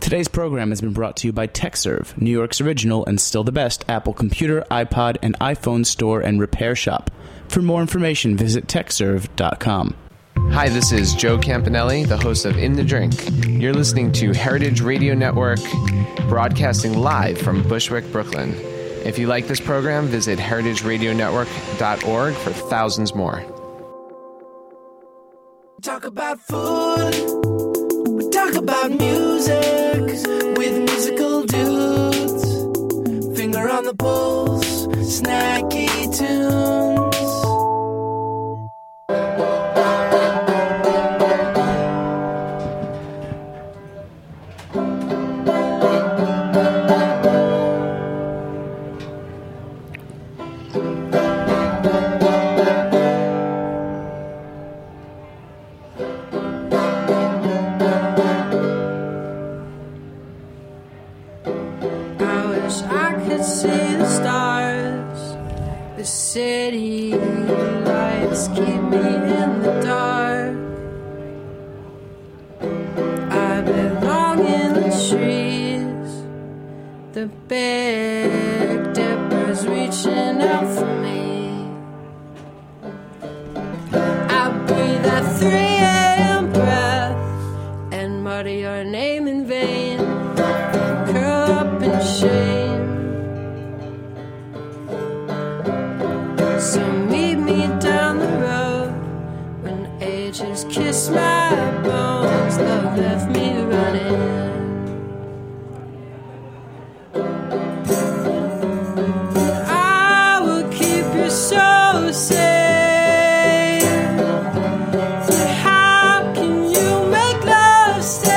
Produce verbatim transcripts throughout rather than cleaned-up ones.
Today's program has been brought to you by TechServe, New York's original and still the best Apple computer, iPod, and iPhone store and repair shop. For more information, visit tech serve dot com. Hi, this is Joe Campanelli, the host of In the Drink. You're listening to Heritage Radio Network, broadcasting live from Bushwick, Brooklyn. If you like this program, visit heritage radio network dot org for thousands more. Talk about food, we talk about music with musical dudes. Finger on the pulse, snacky tunes. City lights keep me in the dark. I belong in the trees. The Big Dipper's reaching out for me. I breathe that three a.m. breath and mutter your name in vain. Curl up in shame. So meet me down the road when ages kiss my bones. Love left me running. I will keep your soul safe. How can you make love stay?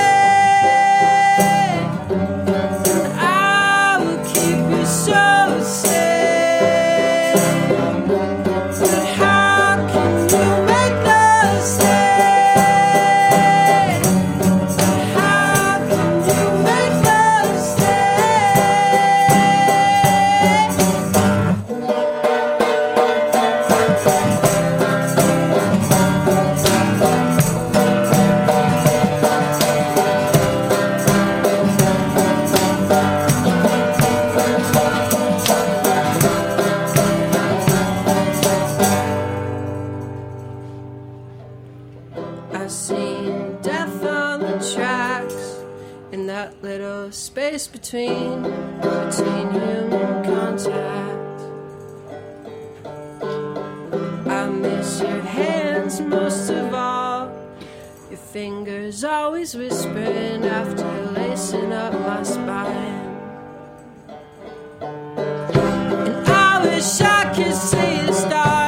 I will keep your soul safe. Between, between human contact. I miss your hands most of all. Your fingers always whispering after lacing up my spine. And I wish I could see the stars.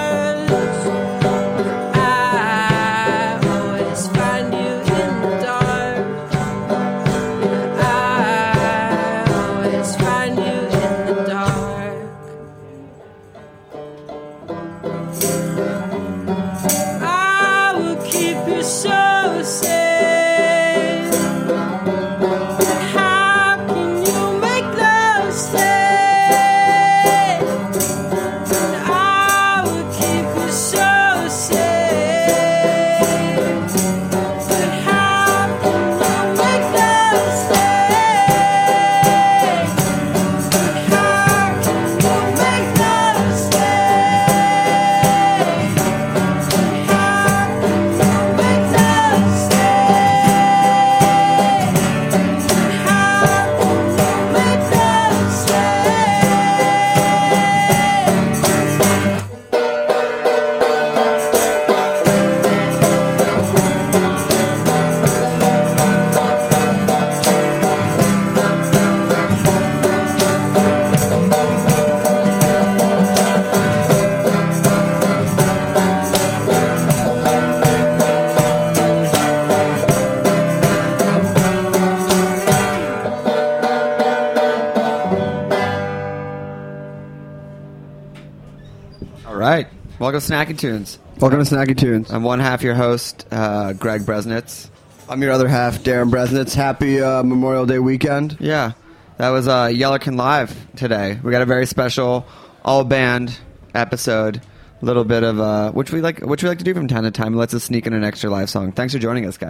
Welcome to Snacky Tunes. Welcome to Snacky Tunes. I'm one half your host, uh, Greg Bresnitz. I'm your other half, Darren Bresnitz. Happy uh, Memorial Day weekend. Yeah, that was uh, Yellerkin Live today. We got a very special all-band episode. A little bit of, uh, which we like which we like to do from time to time. Lets us sneak in an extra live song. Thanks for joining us, guys.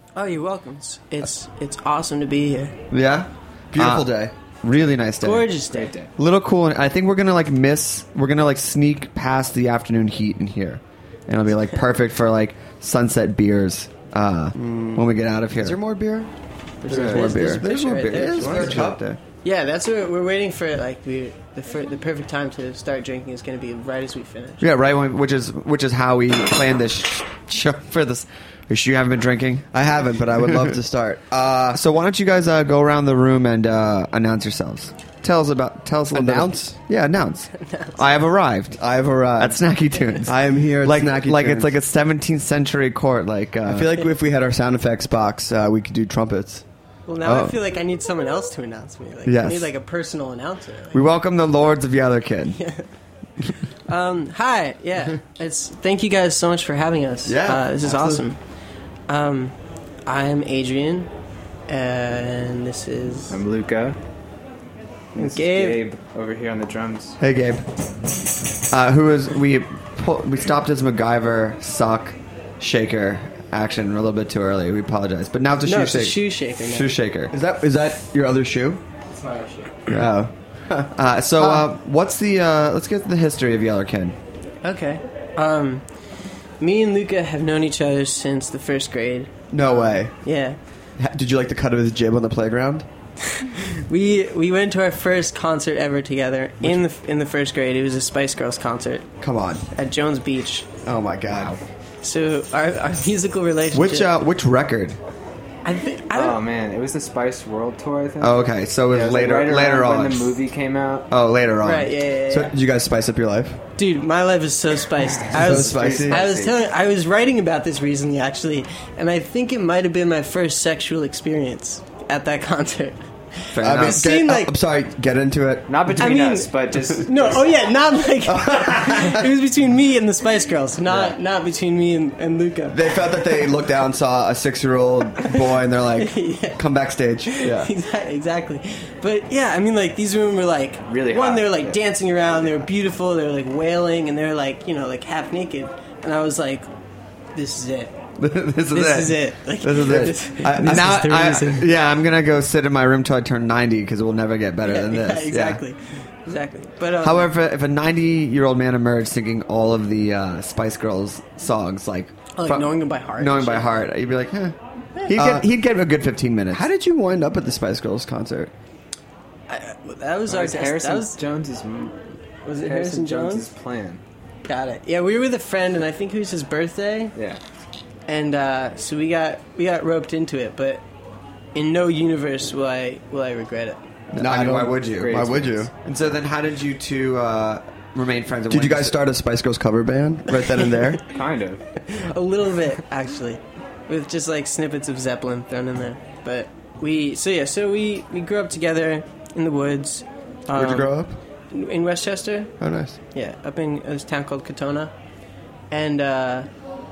Oh, you're welcome. It's it's, it's awesome to be here. Yeah, Beautiful Uh, day. really nice day. Gorgeous day. Little cool. I think we're gonna like miss. We're gonna like sneak past the afternoon heat in here, and it'll be like perfect for like sunset beers uh, when we get out of here. Is there more beer? There's There's- more there's beer. a picture more right beer. there. There's If you more want. cup there. Yeah, that's what we're waiting for. Like we, the fir- the perfect time to start drinking is going to be right as we finish. Yeah, right. When, which is which is how we planned this sh- show for this. You sure you haven't been drinking? I haven't, but I would love to start. Uh, So why don't you guys uh, go around the room and uh, announce yourselves? Tell us about. Tell us a little Announce? bit. Yeah, announce. I have arrived I have arrived. at Snacky Tunes. I am here at like Snacky like Tunes. it's like a seventeenth century court. Like uh, I feel like if we had our sound effects box, uh, we could do trumpets. Well, now Oh. I feel like I need someone else to announce me. Like, Yes. I need like a personal announcer. Like, we welcome the Lords of Yellerkid. Um, hi, yeah. It's thank you guys so much for having us. Yeah, uh, this is absolutely. awesome. Um, I'm Adrian, and this is I'm Luca. This Gabe. is Gabe over here on the drums. Hey, Gabe. Uh, who is we? Pull, we stopped his MacGyver sock shaker action a little bit too early. We apologize, but now it's a no, shoe it's a shaker. shoe shaker. now. Shoe shaker. Is that is that your other shoe? It's not a shoe. Oh. Uh, so, uh, what's the? Uh, let's get to the history of Yellerkid. Okay. Um, me and Luca have known each other since the first grade. No way. Yeah. Ha- Did you like the cut of his jib on the playground? We we went to our first concert ever together in the in the first grade. It was a Spice Girls concert Come on. at Jones Beach. Oh my god. So our, our musical relationship. Which uh, which record? I think I don't. Oh man, it was the Spice World Tour, I think. Oh, okay. So it Yeah, was it was, like, later right later around on. when the movie came out. Oh, later on. Right, yeah, yeah, yeah. So did you guys spice up your life? Dude, my life is so spiced. I So was spicy. I was telling I was writing about this recently actually, and I think it might have been my first sexual experience at that concert. Fair I enough. mean, seemed get- like- I'm sorry. Get into it. Not between I mean- us, but just No, oh yeah, not like it was between me and the Spice Girls, not Yeah. not between me and, and Luca. They felt that they looked down, saw a six-year-old boy, and they're like, Yeah. "Come backstage." Yeah. Exactly, exactly. But yeah, I mean, like these women were like Really one. hot, They were like yeah. dancing around. They were beautiful. They were like wailing, and they were like you know like half naked. And I was like, this is it. this is This it. is it. Like, This is this- it. I- I- this now, is the I, reason. yeah, I'm gonna go sit in my room till I turn ninety because it will never get better Yeah, than yeah, this. Yeah. exactly, exactly. But um, However, if a ninety-year-old man emerged singing all of the uh, Spice Girls songs, like, like from- knowing them by heart, knowing and by shit. heart, you'd be like, eh. He'd, Uh, get, he'd get a good fifteen minutes. How did you wind up at the Spice Girls concert? I, that was that our was test. Harrison That was Jones's was it Harrison Harrison Jones? Jones's plan. Got it. Yeah, we were with a friend, and I think it was his birthday. Yeah. And uh, so we got we got roped into it, but in no universe will I will I regret it. No, I mean, don't- why would you? Great Why would you? experience. And so then how did you two uh, remain friends? and Did you when guys start a Spice Girls cover band right then and there? Kind of. A little bit actually, with just like snippets of Zeppelin thrown in there. But we so yeah so we we grew up together in the woods. Where'd you um, grow up? In Westchester. Oh, nice. Yeah, up in this town called Katona, and uh,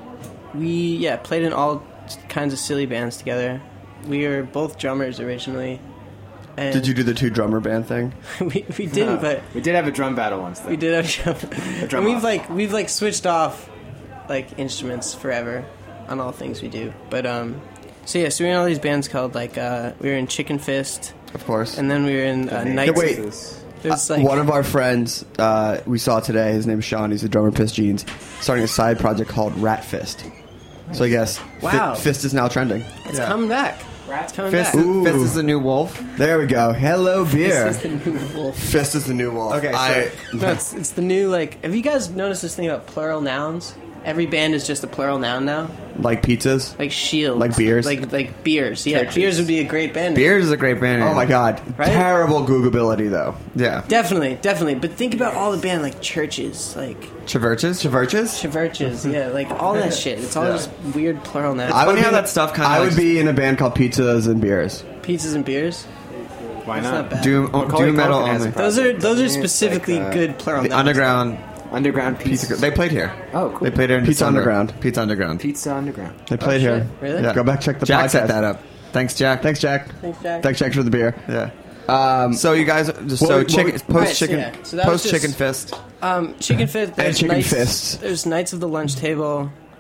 we yeah played in all kinds of silly bands together. We were both drummers originally. And Did you do the two drummer band thing? we we didn't, but We did have a drum battle once, though. we did have drum. drum and we've off. like we've like switched off like instruments forever on all things we do. But um, so yeah, so we were in all these bands called like uh, we were in Chicken Fist, Of course. and then we were in uh, Knights. wait. This- There's Uh, like one of our friends uh, we saw today, his name's Sean, he's a drummer in Fist Jeans, starting a side project called Rat Fist. So I guess Wow. Fi- Fist is now trending. it's coming back. It's coming Fist, back. Ooh. Fist is the new wolf. There we go. Hello, beer. This is the new wolf. Fist is the new wolf. Okay, so- I, No, it's, it's the new, like, have you guys noticed this thing about plural nouns? Every band is just a plural noun now. like pizzas. Like Shield. Like beers? Like like beers. Yeah, Churches. beers would be a great band. name. Beers is a great band. Oh my god. Right? Terrible Googleability though. Yeah. Definitely, definitely. But think about all the band, like Churches, like Chiverches? Chiverches? Chiverches, yeah, like all that shit. It's all Yeah. just weird plural nouns. I would funny be how in that a- stuff kinda I like- would be in a band called Pizzas and Beers. Pizzas and beers. Why That's not? not bad. Doom, oh, Macaulay doom metal Culkin has only. a Those are those are It's specifically like, uh, good plural The nouns. Underground Underground Pizza. Pizza. They played here. Oh, cool. They played here in Pizza December. Underground. Pizza Underground. Pizza Underground. They played shit. here. Really? Yeah. Go back, check the Jack podcast. set that up. Thanks, Jack. Thanks, Jack. Thanks, Jack. Thanks, Jack, for the beer. Yeah. Um, So you guys, just What so we- what chicken, we- post Right, so chicken, yeah. So that was post chicken just- fist. Um, Chicken Fist. There's Chicken Knights, Fists. There's Knights of the Lunch Table.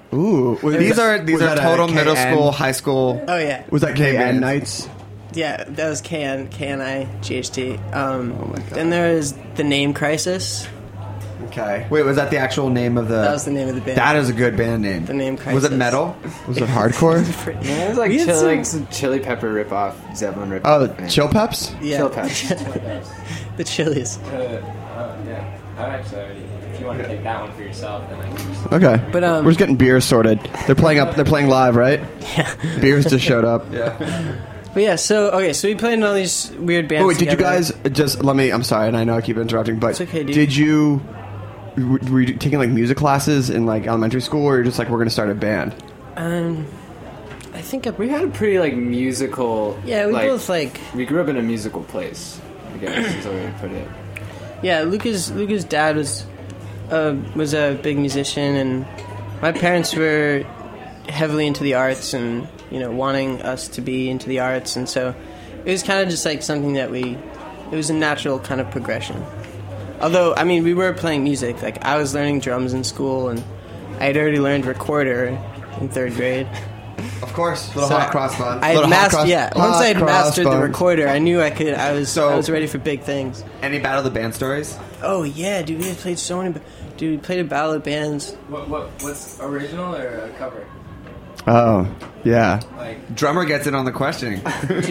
Ooh, these are these was are that a total middle K N? school, high school. Oh yeah, Was that K N bands. nights? yeah. That was K N K N I G H T. Um, Oh my God. Then there was the Name Crisis. Okay. Wait, was that the actual name of the? That was the name of the band. That is a good band name. The Name Was Crisis. it metal? Was it hardcore? Yeah, it was like, We had chill, some- like some Chili Pepper ripoff, Zeppelin ripoff. Oh, band. Chill Peps. Yeah, Chill Peps. the Chili's. yeah. I actually already. If you want to take that one for yourself, then I can just. Okay, But, um, we're just getting beers sorted. They're playing up. They're playing live, right? Yeah. Beers just showed up. But yeah, so okay, so we played in all these weird bands. Oh, wait, did you together. guys just let me? I'm sorry, and I know I keep interrupting, but It's okay, dude. did you? Were were you taking like music classes in like elementary school, or you're just like we're gonna start a band? Um, I think I, We had a pretty like musical. yeah, we like, both like We grew up in a musical place. I guess is the way to put it. yeah. Lucas Lucas' dad was uh, was a big musician, and my parents were heavily into the arts, and you know, wanting us to be into the arts, and so it was kind of just like something that we. It was a natural kind of progression. Although, I mean, we were playing music. Like, I was learning drums in school, and I had already learned recorder in third grade. Of course, little So hot cross buns. I had Little hot mastered, cross- yeah. hot Once I had cross mastered the buns. recorder, I knew I could. I was, So- I was ready for big things. Any Battle of the Band stories? Oh yeah, dude, we had played so many. Dude, we played a battle of bands. What, what, what's original or a cover? Oh, yeah. Like, Drummer gets in on the questioning.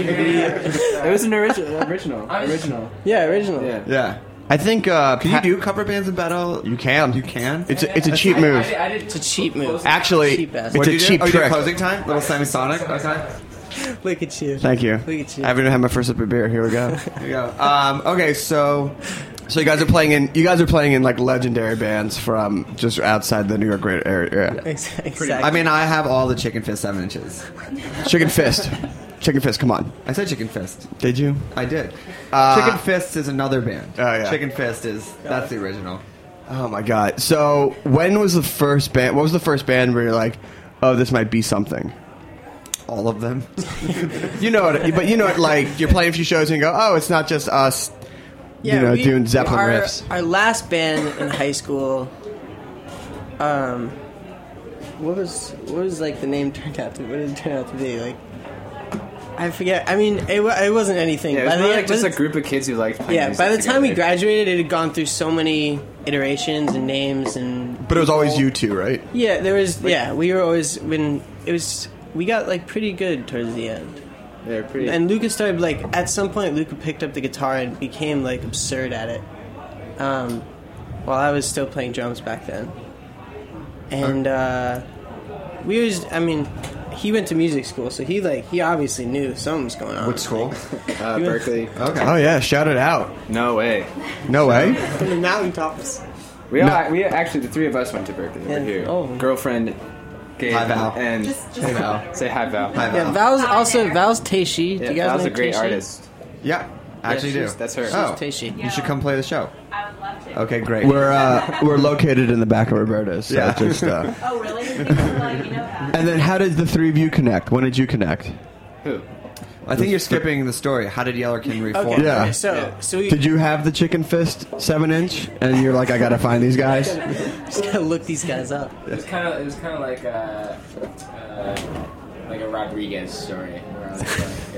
It was an original. Original. I was- Original. Yeah, original. Yeah. Yeah. I think. Uh, can you do cover bands in battle? You can. You can. It's a, it's a cheap I, move. I, did- I did It's a cheap move. Actually, Cheap ass. it's What'd a you cheap do? oh, you did trick. closing time. Little semisonic. Okay. Look at you. Thank you. Look at you. I haven't even had my first sip of beer. Here we go. Here we go. Um, okay, so so you guys are playing in you guys are playing in like legendary bands from just outside the New York greater area. Exactly. I mean, I have all the Chicken Fist seven inches. Chicken Fist. Chicken Fist, come on. I said Chicken Fist. Did you? I did. Uh, Chicken Fist is another band. Oh, yeah. Chicken Fist is that's the original. Oh my god. So when was the first band? What was the first band where you're like, oh, this might be something? All of them. You know it, but you know it. Like you're playing a few shows and you go, oh, it's not just us. you know, we- doing Zeppelin our, riffs. Our last band in high school, um, what was what was like the name turned out to? What did it turn out to be? Like, I forget. I mean, it, wa- it wasn't anything. Yeah, it By was the more end- like just by a the- group of kids who liked playing Yeah, music by the time we together. graduated, it had gone through so many iterations and names and. But it was always people. you two, right? Yeah, there was. Yeah, we were always when it was. We got like pretty good towards the end. They're pretty. And Luca started like at some point. Luca picked up the guitar and became like absurd at it. Um, while I was still playing drums back then, and uh, we was. I mean, he went to music school, so he like he obviously knew something was going on. Which school? uh, Berkeley. Okay. Oh yeah, shout it out. No way. No way. From the mountaintops. We all, we actually the three of us went to Berkeley. Yeah. We're here. Oh. Girlfriend. Gabe, Hi, Val. And Hey, Val. say hi, Val. Hi, Yeah, Val. Val's also Val's Teishi. Do Yeah, you guys Val's know a great Teishi? artist. Yeah, actually she's- do. that's her. Oh, Teishi. you should come play the show. I would love to. Okay, great. We're uh, we're located in the back of Roberta's. So Yeah. just. Uh, Oh, really? Thanks for letting me know that. and then how did the three of you connect? When did you connect? Who? I think you're skipping the story. How did Yellerkin reform? Okay, Yeah. okay, so so we Did you have the Chicken Fist seven inch? And you're like, I gotta find these guys. just gotta look these guys up. It was kind of it was kind of like a uh, like a Rodriguez story. Where I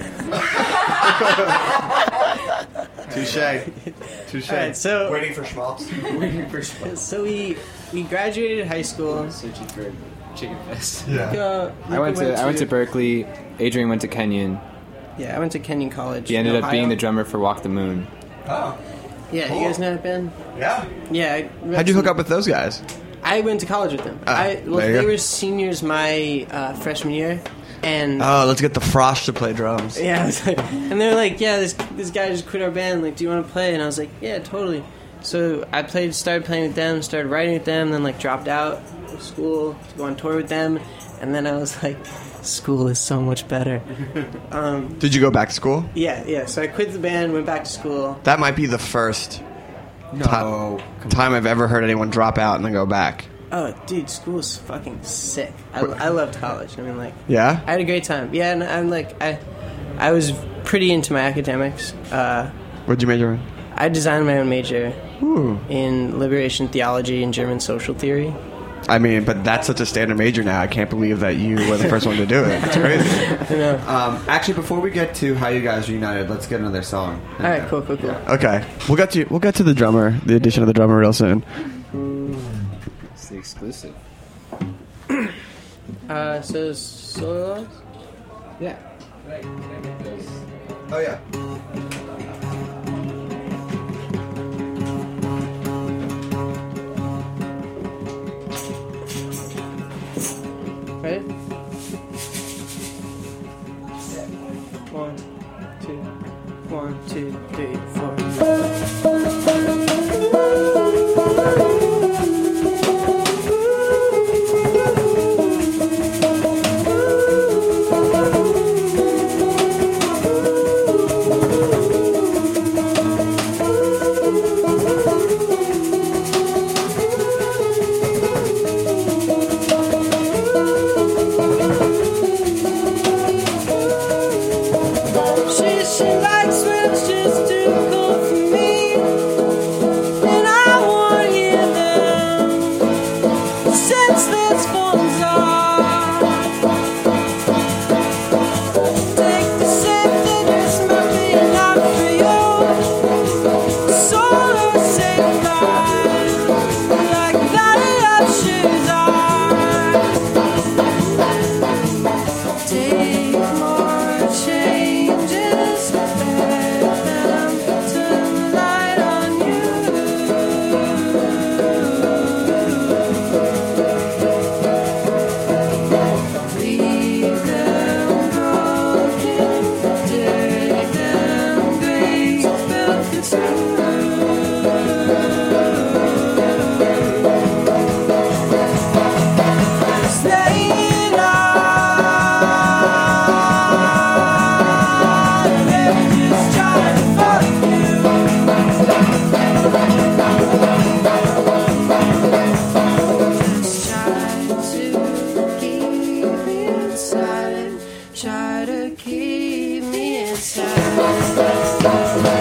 was like, uh, Touche. Touche. All right, so Waiting for schmaltz. waiting for Schmaltz, so we we graduated high school. searching for chicken fist. Luca, I went Luca to I went to Berkeley. Adrian went to Kenyon. Yeah, I went to Kenyon College. He ended in up being the Ohio. drummer for Walk the Moon. Oh, Yeah, you guys know that band? yeah. Yeah. I, How'd you hook up with those guys? I went to college with them. Ah, I well, there you they go. were seniors my uh, freshman year, and Oh, let's get the Frost to play drums. yeah, I was like, and they're like, yeah, this this guy just quit our band. Like, do you want to play? And I was like, yeah, totally. So I played, started playing with them, started writing with them, then like dropped out of school to go on tour with them, and then I was like, school is so much better. Um, Did you go back to school? yeah, yeah. So I quit the band, went back to school. That might be the first No. ti- time I've ever heard anyone drop out and then go back. Oh, dude, school is fucking sick. I, I loved college. I mean, like, Yeah? I had a great time. Yeah, and I'm like, I, I was pretty into my academics. Uh, What'd you major in? I designed my own major Ooh. in liberation theology and German social theory. I mean, but that's such a standard major now. I can't believe that you were the first one to do it. It's crazy. Um, actually, before we get to how you guys reunited, let's get another song. All right, cool, cool, cool. Okay, we'll get to we'll get to the drummer, the addition of the drummer, real soon. It's the exclusive. Uh, so solo. Yeah. Oh yeah. Ready? One, two, one, two, three, four. She, she likes when it's just too cold for me, and I won't hear them senseless phones off. Take the safety, this might be enough for you. Solo safe line, like that up shoes are. Take more changes, let them turn the light on you. Leave them broken, take them graves built for two. Stay Try to keep me inside.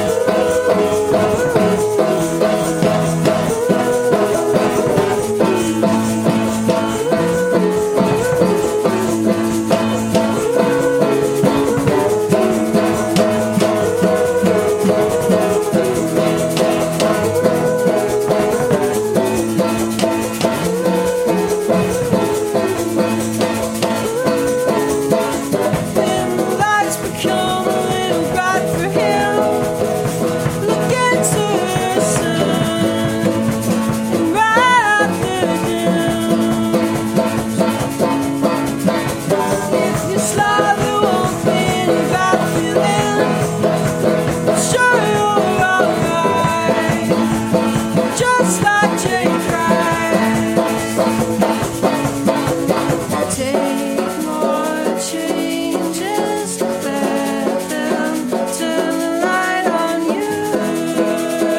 When the lights become a little bright for him, look into her sun and right out the dim. If you slide, there won't be any bad feeling. I'm sure you're alright, just like Jane Christ. Take more changes, let them turn the light on you.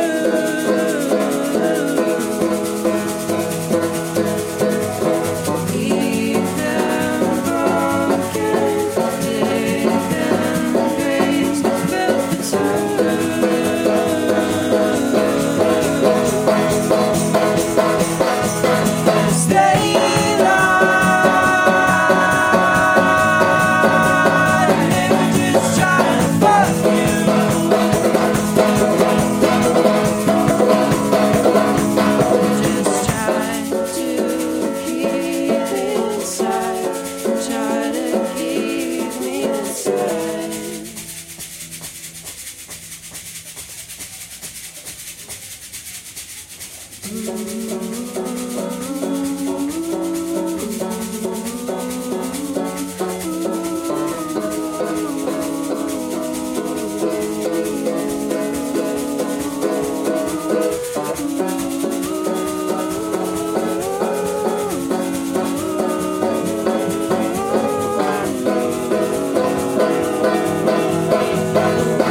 Leave them broken, take them graves built for two. Stay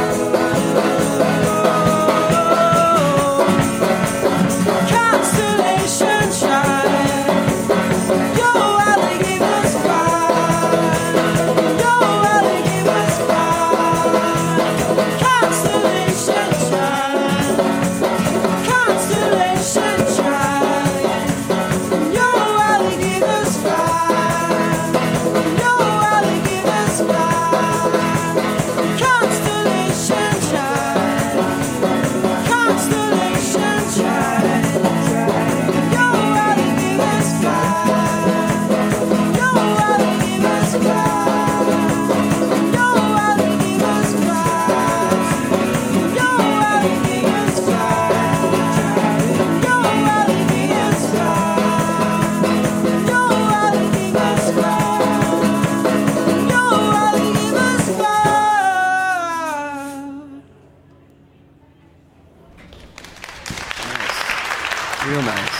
Constellation. Real nice.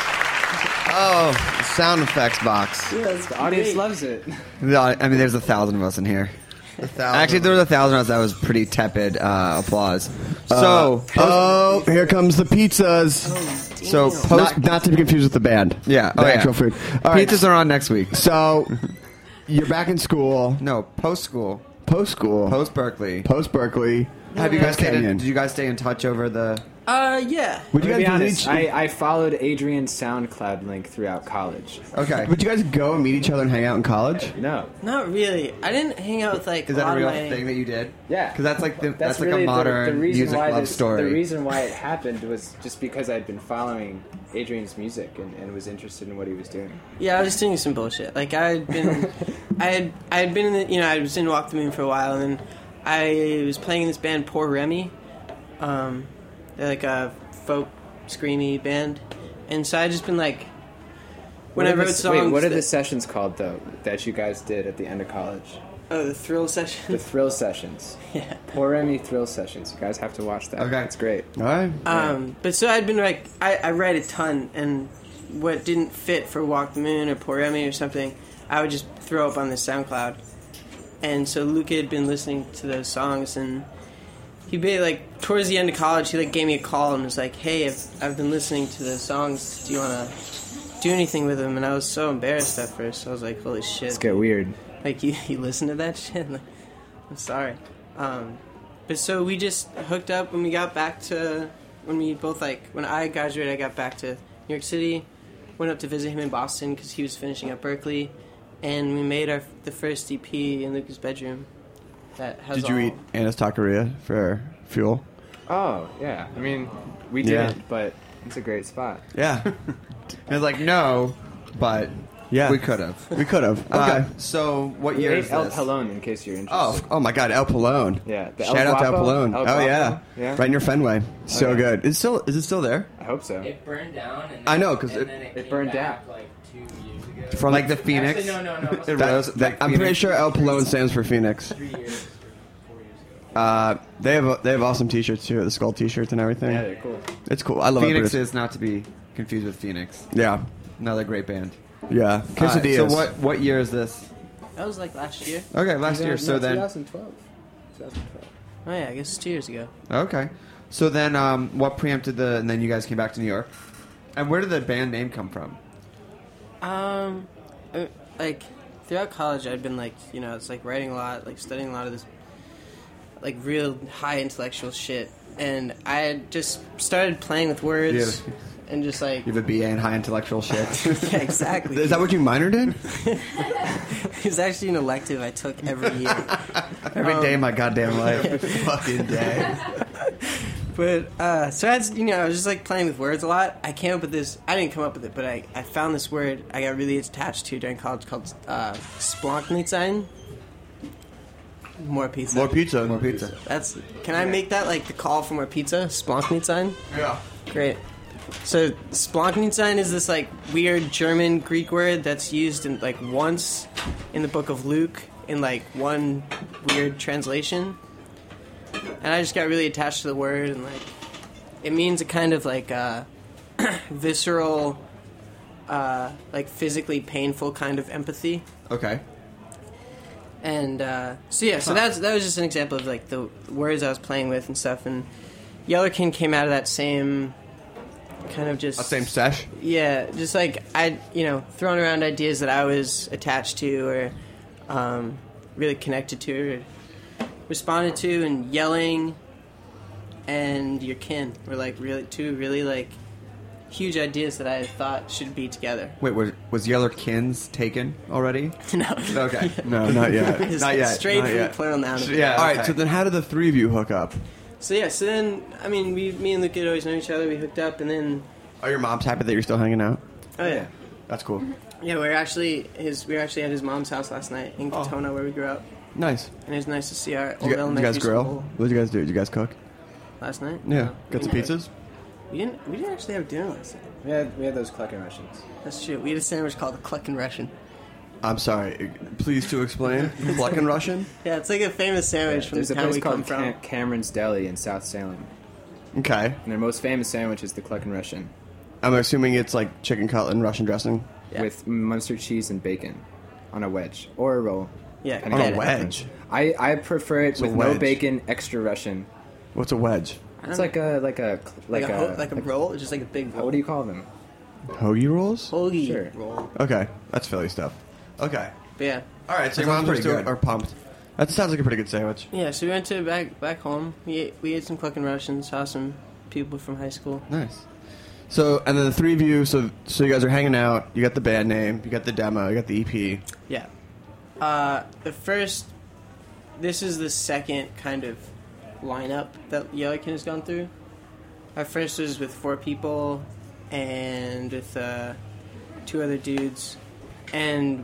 Oh, sound effects box. Yeah, that's The audience great. loves it. I mean, there's a thousand of us in here. Actually, if there was a thousand of us, that was pretty tepid uh, applause. So, Oh, here comes the pizzas. so Post, post. not, not to be confused with the band. Yeah, the oh, yeah. actual food. All right, Pizzas are on next week. so you're back in school, No, post school, post school, post Berkeley. post Berkeley. Have you guys stayed in, Kenyon. did you guys stay in touch over the? Uh, yeah. Would you To be guys honest, meet each, I, I followed Adrian's SoundCloud link throughout college. Okay. Would you guys go and meet each other and hang out in college? No. Not really. I didn't hang out with like Is a that lot a real of my... thing that you did? Yeah. Because that's like the, that's, like really a the- modern the, reason music why love this, story. The reason why it happened was just because I'd been following Adrian's music and, and was interested in what he was doing. Yeah, I was doing some bullshit. Like I had been, I had, I had been in the, you know, I was in Walk the Moon for a while, and then I was playing in this band, Poor Remy. Um, they're like a folk screamy band, and so I just been like, when I What are wrote the- songs. Wait, what are that- the sessions called though that you guys did at the end of college? Oh, the thrill The session. thrill sessions. Yeah. Poor Remy thrill sessions. You guys have to watch that. Okay. It's great. All right. Um, but so I'd been like, I, I write a ton, and what didn't fit for Walk the Moon or Poor Remy or something, I would just throw up on the SoundCloud. And so Luca had been listening to those songs, and he ba- like towards the end of college, he like gave me a call and was like, "Hey, I've, I've been listening to those songs. Do you want to do anything with them?" And I was so embarrassed at first. I was like, "Holy shit!" Let's get weird. Like you, you listen to that shit? Like, I'm sorry. Um, but so we just hooked up when we got back to when we both like when I graduated, I got back to New York City. Went up to visit him in Boston because he was finishing up Berkeley, and we made our the first E P in Luca's bedroom. That has Did you all, eat Anna's Taqueria for fuel? Oh yeah. I mean, we Yeah. didn't, but it's a great spot. Yeah. I was like, no, but Yeah. we could have. We could have. Okay. Uh, so what We year ate is El this? Pelon, in case you're interested. Oh, oh my God, El Pelon. Yeah, the El Shout out to El Guapo. Pelon. El Oh Guapo. yeah. Yeah. Right near Fenway. So yeah. good. Is still is it still there? I hope so. It burned down. And then, I know, 'cause and it- then it, it came burned back, down. like two years ago. From Like the Phoenix? Actually, no, no, no. It must It be rose- That- like I'm pretty Phoenix? sure El Pelon stands for Phoenix. three years, four years ago. Uh, they have they have awesome T-shirts too, the skull T-shirts and everything. Yeah, they're cool. It's cool. I love Phoenix it. is not to be confused with Phoenix. Yeah, Another great band. yeah. Uh, Quesadillas. so what what year is this? That was like last year. Okay, last Yeah, year. So no, then, twenty twelve. twenty twelve. Oh yeah, I guess it's two years ago. okay. So then, um, what preempted the? And then you guys came back to New York. And where did the band name come from? Um, uh, like throughout college, I'd been like, you know, it's like writing a lot, like studying a lot of this, like real high intellectual shit, and I had just started playing with words and just like, You have a B A in high intellectual shit. yeah, exactly. Is that what you minored in? It was actually an elective I took every year. Every day of my goddamn life. Fucking day. But uh, so I had, you know, I was just like playing with words a lot. I came up with this. I didn't come up with it, but I, I found this word I got really attached to during college called uh, Splanknitzein. More pizza. More pizza. More pizza. That's. Can I make that like the call for more pizza? Splanknitzein. Yeah. Great. So Splanknitzein is this like weird German Greek word that's used in like once in the book of Luke in like one weird translation. And I just got really attached to the word, and like it means a kind of like uh, visceral, uh, like physically painful kind of empathy. Okay. And uh, so yeah, so that's that was just an example of like the words I was playing with and stuff. And Yellerkin came out of that same kind of just Uh, same sesh. yeah, just like I, you know, throwing around ideas that I was attached to or um, really connected to or responded to, and yelling and your kin were like really two really like huge ideas that I thought should be together. Wait, was, was Yellerkins taken already? No, Okay. No, not yet. It's not yet. straight not from yet. the plural noun. of it. Yeah. All right. okay. So then, how did the three of you hook up? So yeah, so then I mean, we, me and Luke had always known each other. We hooked up, and then Are your moms happy that you're still hanging out? oh yeah, That's cool. yeah, we were actually his. We were actually at his mom's house last night in Oh. Katona, where we grew up, Nice. and it was nice to see our Did old you, guys- did you elementary guys grill? school What did you guys do? Did you guys cook? last night. Yeah. No, Got we some didn't. pizzas. We didn't. We didn't actually have dinner last night. We had we had those Cluckin' Russians. That's true. We had a sandwich called the Cluckin' Russian. I'm sorry. Please to explain. Cluckin' Russian. Yeah, it's like a famous sandwich from There's the a town place we come called from. Cam- Cameron's Deli in South Salem, Okay. and their most famous sandwich is the Cluckin' Russian. I'm assuming it's like chicken cutlet and Russian dressing. Yeah. with Munster cheese and bacon on a wedge or a roll. Yeah, depending On a the wedge? preference. I, I prefer it a with wedge? no bacon, extra Russian. What's a wedge? It's like a like a like, like, a, a, ho- like a roll, just like a big roll. What do you call them? Hoagie rolls? Hoagie Sure. roll. Okay, that's Philly stuff. Okay. But yeah, All right, so That your sounds moms are, pretty still, good. are pumped. That sounds like a pretty good sandwich. yeah. So we went to back back home. We ate, we ate some fucking Russian. Saw some people from high school. Nice. So, and then the three of you, so so you guys are hanging out. You got the band name, you got the demo, you got the E P. Yeah. Uh, the first. This is the second kind of lineup that Yellowkin has gone through. Our first was with four people and with uh, two other dudes, and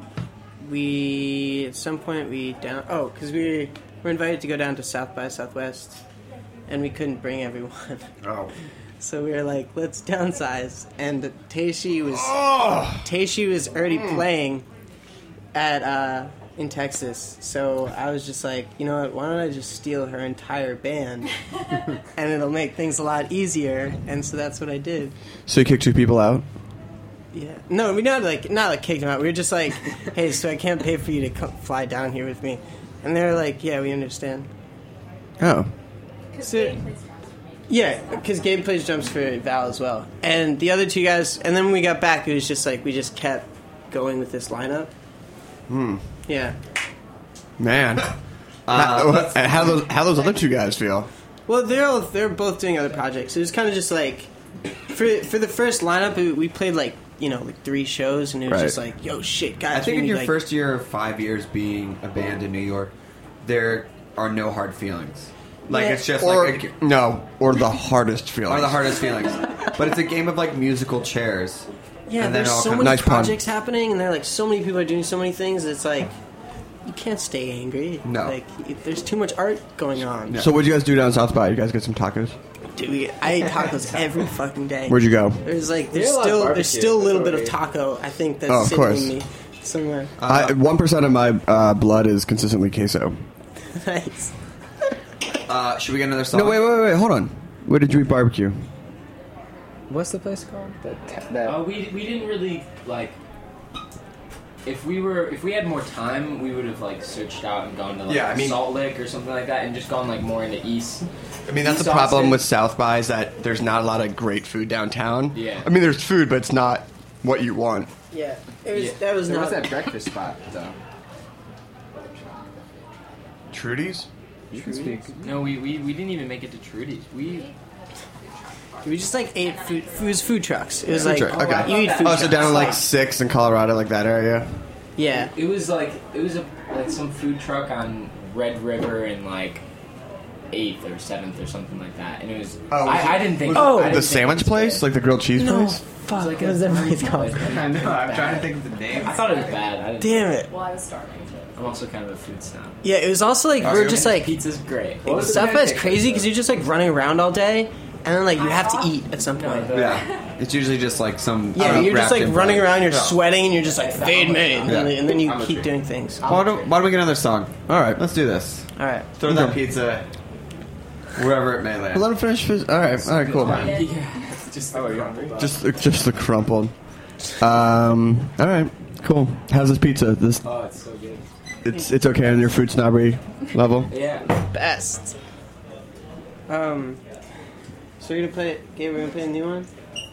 we at some point we down. Oh, because we were invited to go down to South by Southwest, and we couldn't bring everyone. Oh. So we were like, let's downsize. And Taishi was Oh! Taishi was already playing at uh, in Texas. So I was just like, you know what? Why don't I just steal her entire band, and it'll make things a lot easier. And so that's what I did. So you kicked two people out? Yeah. No, we not like not like kicked them out. We were just like, hey, so I can't pay for you to come, fly down here with me. And they were like, yeah, we understand. Oh. So, yeah, because Gabe plays drums for Val as well. And the other two guys, and then when we got back, it was just like we just kept going with this lineup. Hmm. Yeah. Man. Uh, how, let's- how those how those other two guys feel? Well, they're all, they're both doing other projects. It was kind of just like for for the first lineup, we, we played like you know like three shows, and it was Right. just like, yo, shit, guys. I think we in need, your like- first year of five years being a band in New York, there are no hard feelings. Like Yeah. it's just Or like a, no, or the hardest feeling. are the hardest feelings. But it's a game of like musical chairs. Yeah, and then there's all so comes- many Nice pun. projects happening, and there are like so many people are doing so many things. It's like you can't stay angry. No. like it- there's too much art going on. So what'd you guys do down South by? You guys get some tacos? Dude, we, I ate tacos every fucking day. Where'd you go? There's like there's Yeah, a lot of still there's barbecue. still a little That's bit of what we- taco. I think that's Oh, of sitting course. in me somewhere. I One percent of my uh, blood is consistently queso. Nice. Uh, should we get another song? No, wait, wait, wait, hold on. Where did you eat barbecue? What's the place called? That te- that Uh, we we didn't really like. If we were if we had more time, we would have like searched out and gone to like Yeah, I mean- Salt Lick or something like that, and just gone like more into East. I mean, that's East the problem Austin. with South by is that there's not a lot of great food downtown. Yeah. I mean, there's food, but it's not what you want. Yeah, it was Yeah. that was there not. was that breakfast spot though. Trudy's? You can speak. No, we, we, we didn't even make it to Trudy's. We We just like ate food. It was food trucks. It was Food like truck, okay. you eat food Oh, trucks. so down in like six in Colorado, like that area. yeah. it was like it was a like some food truck on Red River in like eighth or seventh or something like that, and it was. Oh, was I, it- I didn't think. Oh, I didn't The think sandwich it was place, good. like the grilled cheese No, place. fuck. Like What a is that food place called? place. I know. I'm trying to think of the name. I thought it was bad. I didn't. Damn it. Well, I was starving. I'm also kind of a food snob. Yeah, it was also like we we're just like Pizza's great. stuff that's crazy because you're just like running around all day, and then like you have to eat at some point. Yeah. It's usually just like some. Yeah, uh, you're just wrapped like in running bread. around, you're sweating, and you're just like fade me, and, then, Yeah. and then you keep doing things. All Why don't, why don't we get another song? All right. Let's do this. right. Throw that pizza wherever it may land. Let him finish. His, all right. All right. Cool. Just Oh, are you hungry? Just, just the crumpled. Um. All right. Cool. How's this pizza? This. oh, it's so good. It's it's okay on your food snobbery level. Yeah. Best. Um. So we're gonna play. Gabe, we're gonna play a new one.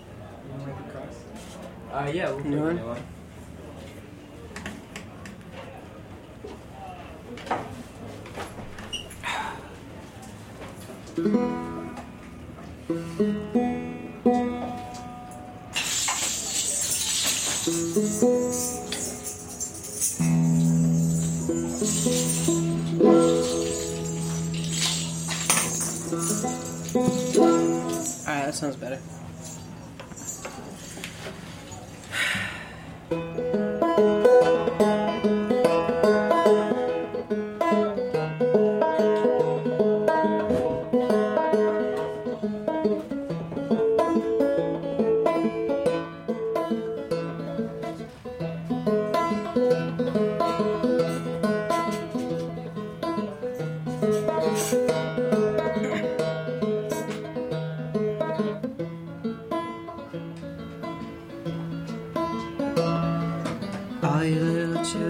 Uh, yeah. We'll New put one? a new one. All right, that sounds better.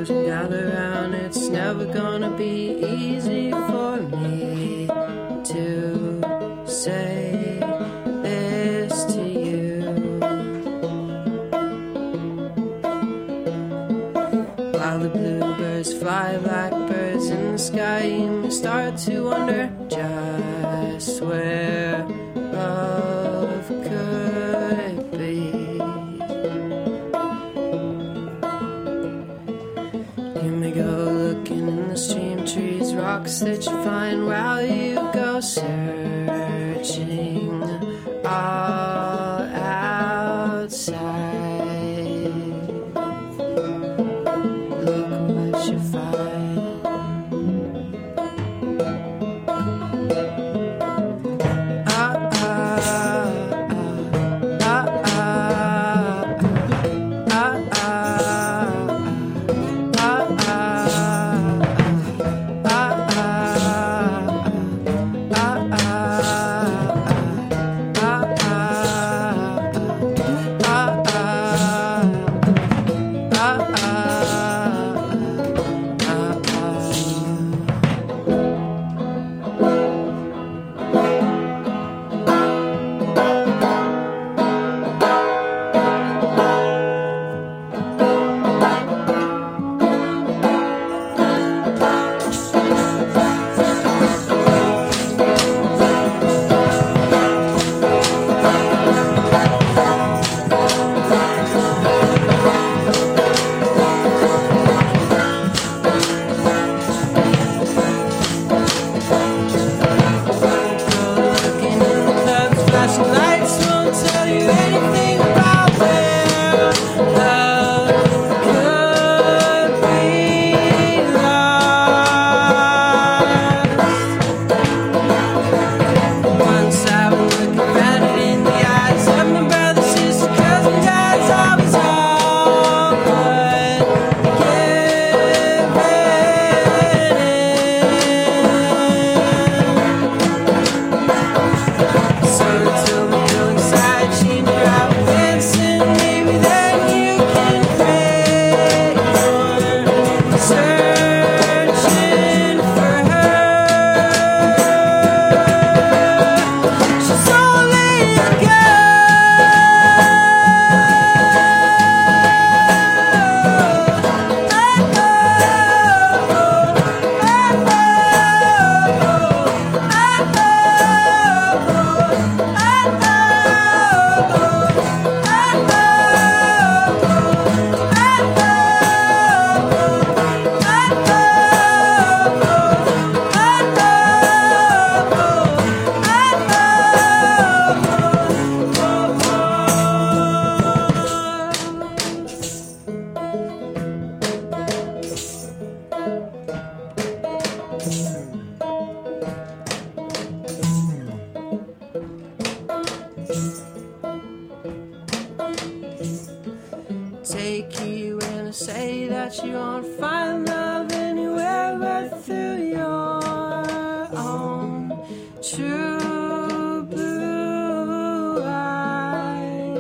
bluebirds gather round. It's never gonna be easy for me to say this to you. While the bluebirds fly like birds in the sky, you may start to wonder just where love could be. You may go looking in the stream, trees, rocks that you find while you go searching all outside. Look what you find. Take you in to say that you won't find love anywhere but through your own true blue eyes.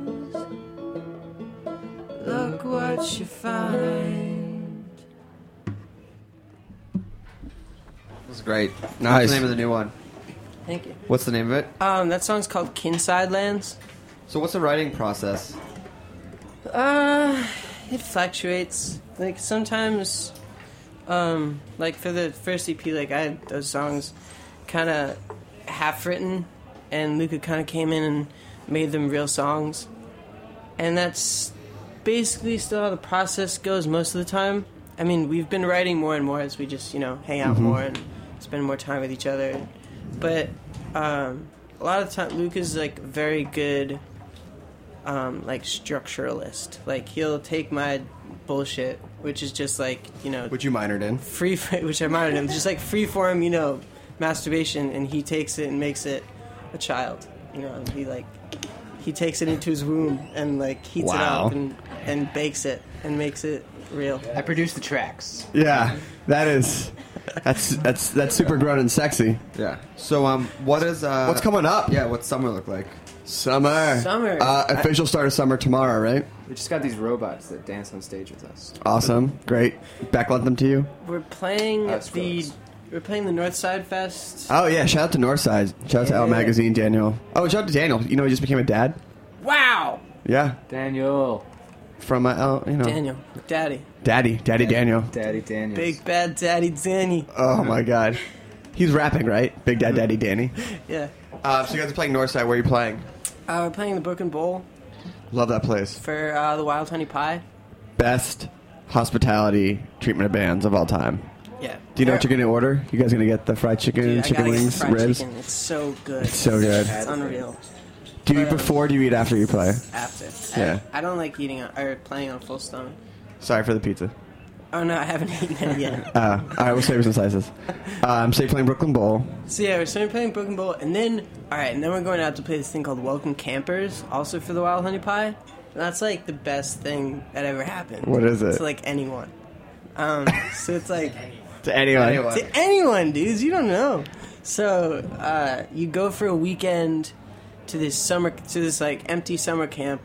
Look what you find. This is great. Nice. What's the name of the new one? Thank you. What's the name of it? Um, that song's called Kinside Lands. So what's the writing process? Uh, it fluctuates. Like sometimes, um, like for the first E P, like I had those songs kind of half written, and Luca kind of came in and made them real songs, and that's basically still how the process goes most of the time. I mean, we've been writing more and more as we just you know hang out Mhm. more and spend more time with each other, but um, a lot of the time Luca's like very good. Um, like structuralist. Like he'll take my bullshit, which is just like you know, which you minored in, free, which I minored in, just like free form, you know, masturbation, and he takes it and makes it a child. You know, he like he takes it into his womb and like heats Wow. it up and and bakes it and makes it real. I produce the tracks. Yeah, that is That's that's that's super grown and sexy. Yeah. So, um, what is uh, What's coming up? Yeah, what's summer look like? Summer. Summer. Uh, official start of summer tomorrow, right? We just got these robots that dance on stage with us. Awesome. Great. Beck lent them to you? We're playing That's the gross. we're playing the Northside Fest. Oh, yeah. Shout out to Northside. Shout out to L Yeah. Magazine, Daniel. Oh, shout out to Daniel. You know, he just became a dad? Wow, Yeah. Daniel. From, uh, L, you know. Daniel, Daddy, Daddy. Daddy Daniel. Daddy Daniel. big bad Daddy Danny. Oh, my God. He's rapping, right? Big Dad Daddy Danny. Yeah, Uh, so you guys are playing Northside. Where are you playing? uh, we're playing the Brooklyn Bowl Love that place. for uh, the Wild Honey Pie. Best hospitality treatment of bands of all time. Yeah. Do you know what you're going to order? You guys going to get the fried chicken, Dude, I chicken gotta get wings, fried ribs? chicken. It's so good. It's so good. It's unreal. Do you eat But, um, before or do you eat after you play? After. Yeah. I, I don't like eating on, or playing on full stomach. Sorry for the pizza. Oh no, I haven't eaten it yet. Uh, all right, we'll save some slices. Um, so you're playing Brooklyn Bowl. So yeah, we're starting playing Brooklyn Bowl, and then all right, and then we're going out to play this thing called Welcome Campers, also for the Wild Honey Pie. And that's like the best thing that ever happened. What is it? To like anyone. Um, so it's like To anyone. to anyone, dudes. You don't know. So uh, you go for a weekend to this summer, to this like empty summer camp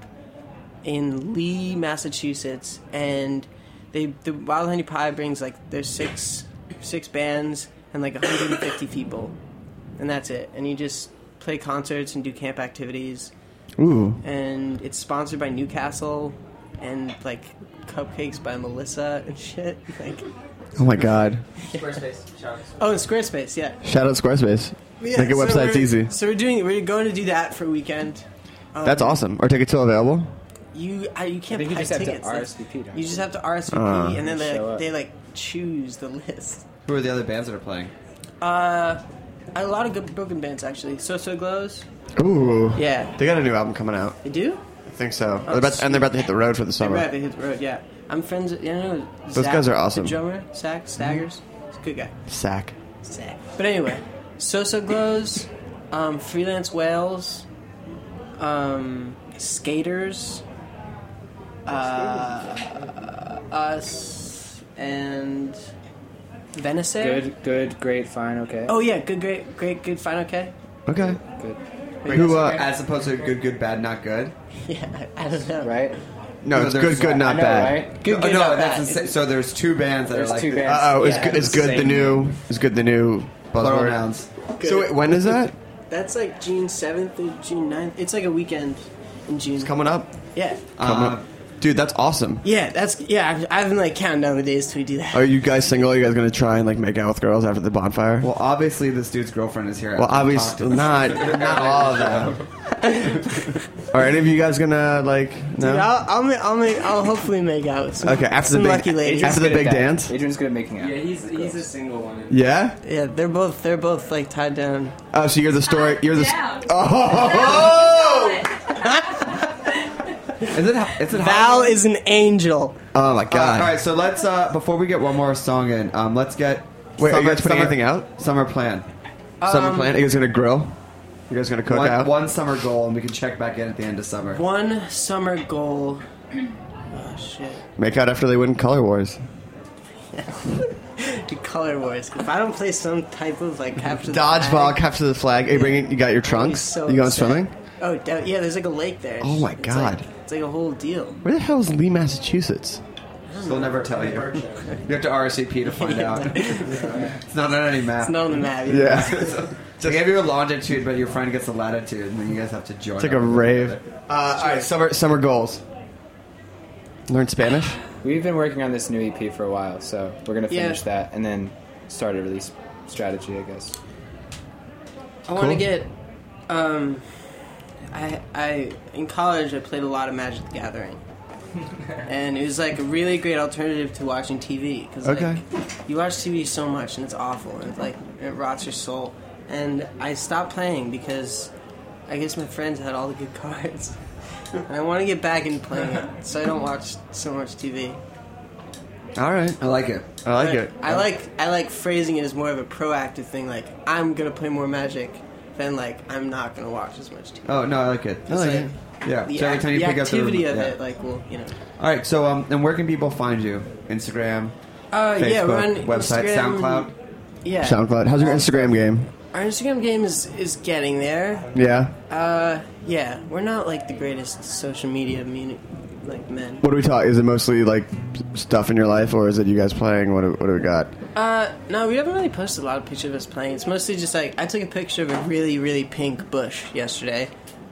in Lee, Massachusetts, and they the Wild Honey Pie brings like there's six six bands and like one hundred fifty people, and that's it. And you just play concerts and do camp activities, Ooh. and it's sponsored by Newcastle and like cupcakes by Melissa and shit. Like, Oh, my God. Squarespace. Shout out. oh, and Squarespace, yeah. Shout out Squarespace. Yeah, Make your so websites we're- easy. So we're doing we're going to do that for a weekend. Um, That's awesome. Are tickets still available? You uh, you can't I think you buy just have to tickets. R Like, S V P, don't you you? just have to R S V P, Uh. and then they Show like, up. they like choose the list. Who are the other bands that are playing? Uh, a lot of good broken bands actually. So So Glows. Ooh. Yeah, They got a new album coming out. they do. I think so. Oh, They're about to- and they're about to hit the road for the They're summer. right, they hit the road. Yeah, I'm friends. You know, Those Zach, guys are awesome. The drummer, Zach Staggers. He's a good guy. Sack. Zach. But anyway, So So Glows, um, Freelance Whales, um, Skaters, uh, us, and Venissaire. Good, good, great, fine, okay. Oh yeah, good, great, great, good, fine, okay. Okay. Good. Who, uh, As opposed to good, good, bad, not good. Yeah, I don't know. Right? No, it's there's good, good, like- not I know, bad. right? Good, Oh, good, no, not that's bad. insane. So there's two bands that There's are like two the- bands. Uh oh, is, Yeah, good, is it's good the the same new is good the new plural buzzword? nouns. So wait, when is that? That's like June seventh or June ninth. It's like a weekend in June. It's coming up. Yeah. Coming Uh, up. Dude, that's awesome. Yeah, that's yeah. I've, I've been like counting down the days till we do that. Are you guys single? Are you guys gonna try and like make out with girls after the bonfire? Well, obviously this dude's girlfriend is here. Well, obviously not. Not all of them. Are any of you guys gonna like? No. Dude, I'll, I'll, ma- I'll, make, I'll hopefully make out with some, Okay, after some the big lucky ladies. after the Good at big that. dance. Adrian's good at making out. Yeah, he's he's a single one. Yeah. Yeah, they're both they're both like tied down. Oh, so you're the story. You're the. Down. Oh. Is it? Is it? Val is an angel. Oh my Uh, god. all right, so let's uh, before we get one more song in, um, let's get. Wait, are you summer- guys putting summer- anything out? Summer plan. Summer Um, plan. Are you guys gonna grill? You guys gonna cook One, out? one summer goal, and we can check back in at the end of summer. One summer goal. Oh shit. Make out after they win Color Wars. The Color Wars. If I don't play some type of like capture the Dodgeball, flag, capture the flag. Are you bringing? You got your I'll be trunks? so you going upset. swimming? Oh da- yeah, there's like a lake there. Oh my It's God. like- it's like a whole deal. Where the hell is Lee, Massachusetts? They'll never tell you. You have to R S V P to find out. It's not on any map. It's not on the map. either. Yeah. They give you a longitude, but your friend gets a latitude, and then you guys have to join. It's like a up rave. together. Uh, all right, summer summer goals. Learn Spanish. We've been working on this new E P for a while, so we're gonna Yeah. finish that and then start a release strategy, I guess. I want to Cool. get. Um, I I in college I played a lot of Magic the Gathering, and it was like a really great alternative to watching T V because like, Okay. you watch T V so much and it's awful and it's like it rots your soul. And I stopped playing because I guess my friends had all the good cards, and I want to get back into playing it so I don't watch so much T V. All right. I like it. I like But it. I like I like phrasing it as more of a proactive thing. Like I'm gonna play more Magic, than like I'm not gonna watch as much T V. Oh no, I like it. I like it. Yeah. The, so every act- time you the pick up the activity of yeah. it, like, well, you know. All right. So um, and where can people find you? Instagram, Uh, Facebook, yeah, we're on website, Instagram, SoundCloud. Yeah. SoundCloud. How's your Instagram game? Our Instagram game is, is getting there. Yeah. Uh, yeah. We're not like the greatest social media mean, like men. What do we talk? Is it mostly like stuff in your life, or is it you guys playing? What do, what do we got? Uh, no, we haven't really posted a lot of pictures of us playing. It's mostly just like I took a picture of a really, really pink bush yesterday.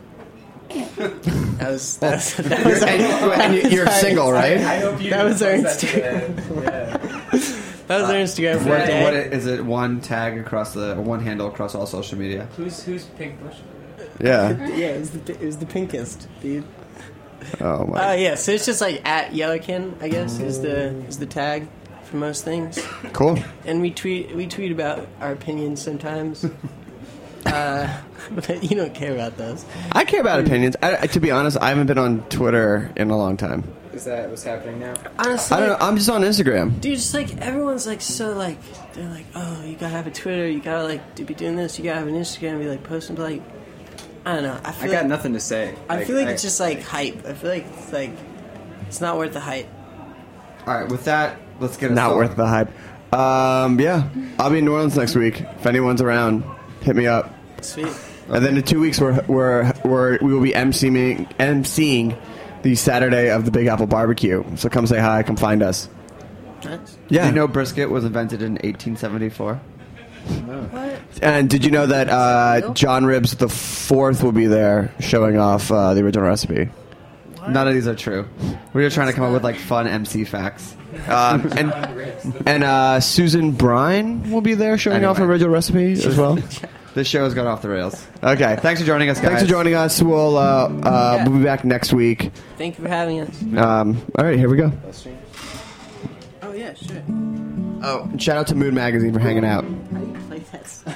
That was that was, that was our, And you- you're single, right? I hope you That was our post that Instagram. today. Yeah. That was our Instagram for What, the day. what is it? One tag across the or one handle across all social media. Who's who's Pink Bush? Yeah. Yeah, it was the it was the pinkest, dude. Oh my. Uh, yeah, so it's just like at Yellerkin, I guess, is the is the tag for most things. Cool. And we tweet we tweet about our opinions sometimes. uh, but you don't care about those. I care about opinions. I, I- to be honest, I haven't been on Twitter in a long time. Is that what's happening now? Honestly, I don't know. I'm just on Instagram. dude, just like everyone's like so like they're like, oh, you gotta have a Twitter, you gotta like to be doing this, you gotta have an Instagram, be like posting, but like I don't know. I I feel got like, nothing to say. I feel like it's just like hype. I feel like it's like it's not worth the hype. All right, with that, let's get us Not on. worth the hype. Um, yeah, I'll be in New Orleans next week. If anyone's around, hit me up. Sweet. And then in two weeks, we're we're, we're we will be emceeing emceeing the Saturday of the Big Apple Barbecue. So come say hi. Come find us. Nice. Yeah. Did you know brisket was invented in eighteen seventy-four? What? And did you know that uh, John Ribs the Fourth will be there showing off uh, the original recipe? None of these are true. We were trying to come up with like fun M C facts. Um, and and uh, Susan Brine will be there showing off Anyway. original recipe as well. This show has gone off the rails. Okay. Thanks for joining us, guys. Thanks for joining us. We'll uh, uh, Yeah. we'll be back next week. Thank you for having us. Um, all right, here we go. Oh yeah, sure. Oh, and shout out to Moon Magazine for hanging out. How do you play that stuff?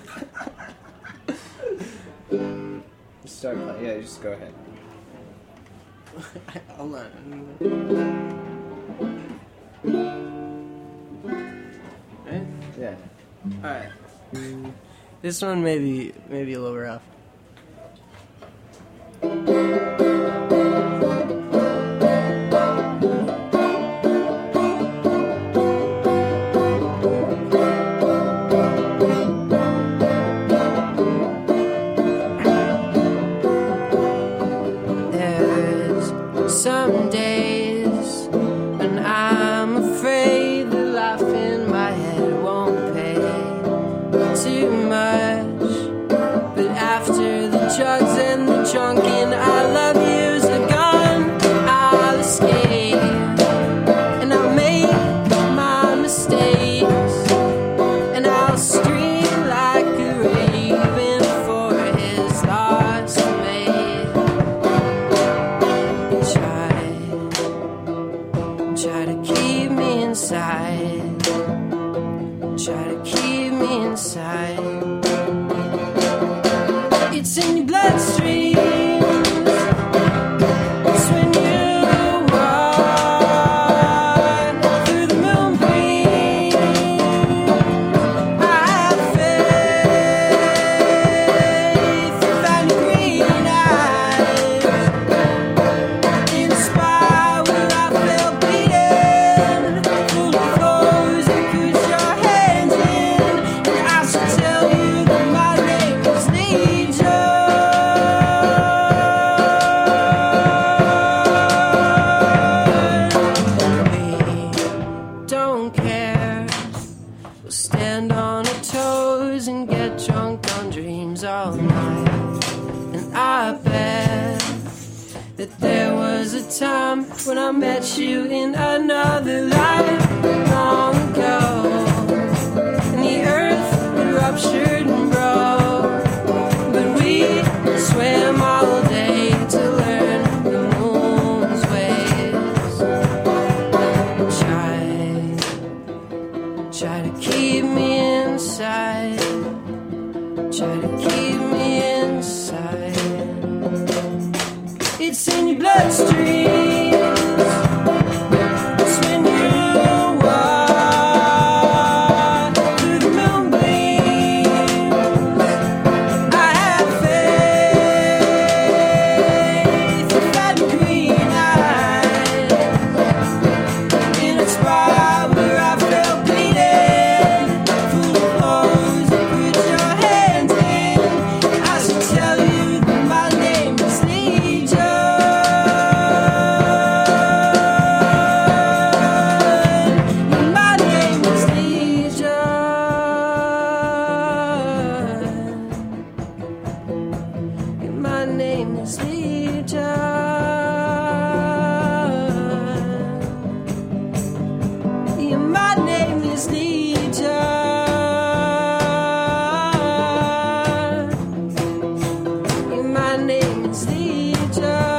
Just start playing. Yeah, just go ahead. Hold on. Right? Yeah. All right. This one may be maybe a little rough. There's some days when I'm afraid the life in my head won't pay too much. But after the drugs and the drunken, I love you's are gone. I'll escape and I'll make my mistakes and I'll scream like a raven for his lost mate. Try, try to keep me inside. Try to keep me inside. It's in your bloodstream. It's when you walk through the moonbeam. I have faith. Find your green eyes. Inspire where I felt bleeding. Full of foes that push your hands in. And I should tell you that my name is Legion. We don't care. We'll stand on our toes and get drunk on dreams all night. And I bet that there was a time when I met you in another life long ago. And the earth had ruptured and broke. But we swam all day to learn the moon's ways. Try, try to keep me inside. Try to keep me inside. It's in your bloodstream. It's when you walk through the moonbeam. I have faith. If I had green eyes in a spot where I felt bleeding, full of my name is Legion. Yeah, my name is Legion. Yeah, my name is Legion.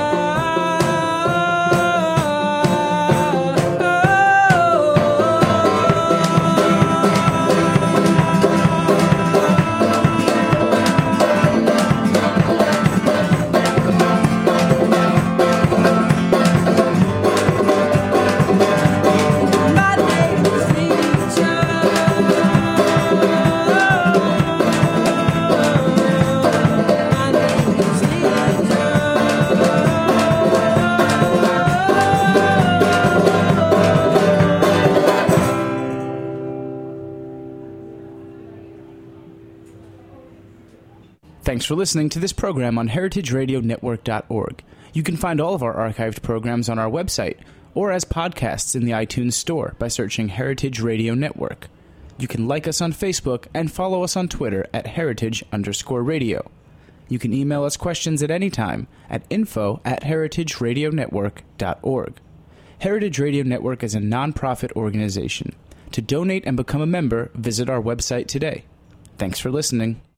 Thanks for listening to this program on heritage radio network dot org. You can find all of our archived programs on our website or as podcasts in the iTunes Store by searching Heritage Radio Network. You can like us on Facebook and follow us on Twitter at heritage underscore radio. You can email us questions at any time at info at heritage radio network dot org. Heritage Radio Network is a nonprofit organization. To donate and become a member, visit our website today. Thanks for listening.